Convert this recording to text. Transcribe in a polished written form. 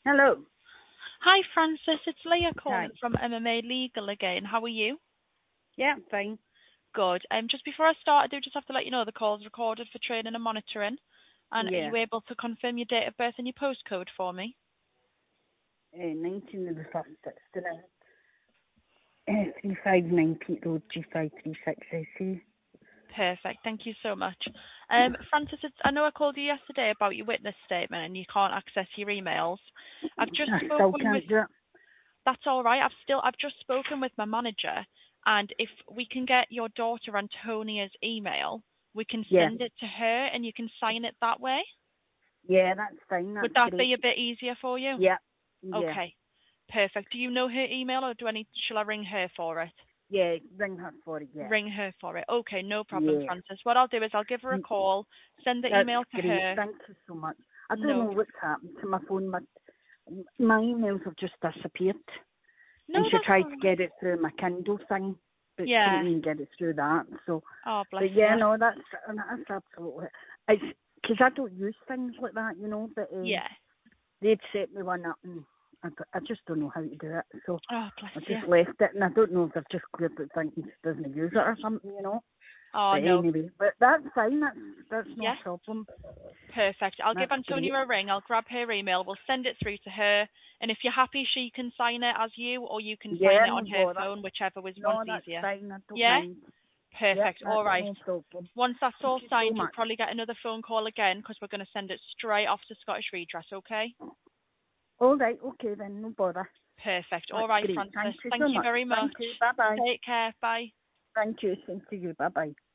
Hello. Hi, Francis. It's Leah Hi. calling from MMA Legal again. How are you? Yeah, fine. Good. Just before I start, I do just have to let you know the call is recorded for training and monitoring. And are Yeah. you able to confirm your date of birth and your postcode for me? 19 of the 1st, 69. 359 Pete Road, G536AC. Perfect. Thank you so much. Francis, I know I called you yesterday about your witness statement and you can't access your emails. I've just I still spoken with. can't do it. That's all right. I've just spoken with my manager, and if we can get your daughter Antonia's email, we can Yeah. send it to her, and you can sign it that way. Yeah, that's fine. Would That's that great. be a bit easier for you? Yeah. Yeah. Okay, perfect. Do you know her email, or shall I ring her for it? Yeah, ring her for it, yeah. Ring her for it. Okay, no problem, Yeah. Francis. What I'll do is I'll give her a Mm, call, send the That's email to great. her. Thank you so much. I don't No, know what's happened to my phone. My emails have just disappeared. no, And she that's tried all to right. get it through my Kindle thing, but couldn't Yeah. even get it through that. So, Oh, bless but you. yeah, no, that's absolutely. It's because I don't use things like that, But Yeah. they'd set me one up, and I just don't know how to do it. So Oh, bless I you. just left it, and I don't know if they've just cleared it thinking she doesn't use it or something. Oh, But no. anyway, but that's fine. That's no Yeah. problem. Perfect. I'll give That's Antonia great. a ring. I'll grab her email. We'll send it through to her. And if you're happy, she can sign it as you, or you can sign Yeah, it no on her bother. phone, whichever was No, one's that's easier. fine. I don't Yeah? mind. Yep, Perfect. All that's right. no problem. Once that's Thank all you so signed, you'll much. probably get another phone call again because we're going to send it straight off to Scottish Redress, okay? All right, okay then, no bother. Perfect. All That's right, great. Thank Francis. you Thank so you much. very Thank much. you. Bye bye. Take care. Bye. Thank you. Same to you. Bye bye.